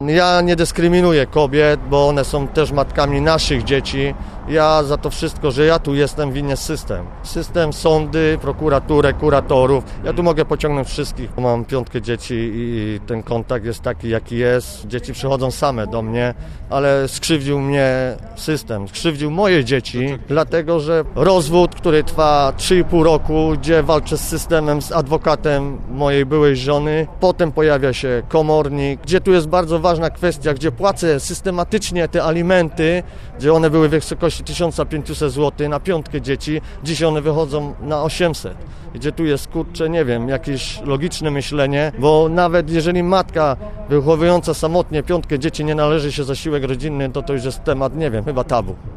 Ja nie dyskryminuję kobiet, bo one są też matkami naszych dzieci. Ja za to wszystko, że ja tu jestem, winien system. System, sądy, prokuraturę, kuratorów. Ja tu mogę pociągnąć wszystkich. Mam 5 dzieci i ten kontakt jest taki, jaki jest. Dzieci przychodzą same do mnie, ale skrzywdził mnie system, skrzywdził moje dzieci, dlatego że rozwód, który trwa 3,5 roku, gdzie walczę z systemem, z adwokatem mojej byłej żony. Potem pojawia się komornik, gdzie tu jest bardzo ważna kwestia, gdzie płacę systematycznie te alimenty, gdzie one były w wysokości 1500 zł na 5 dzieci, dziś one wychodzą na 800. Gdzie tu jest, kurczę, nie wiem, jakieś logiczne myślenie, bo nawet jeżeli matka wychowująca samotnie 5 dzieci nie należy się zasiłek rodzinny, to już jest temat, nie wiem, chyba tabu.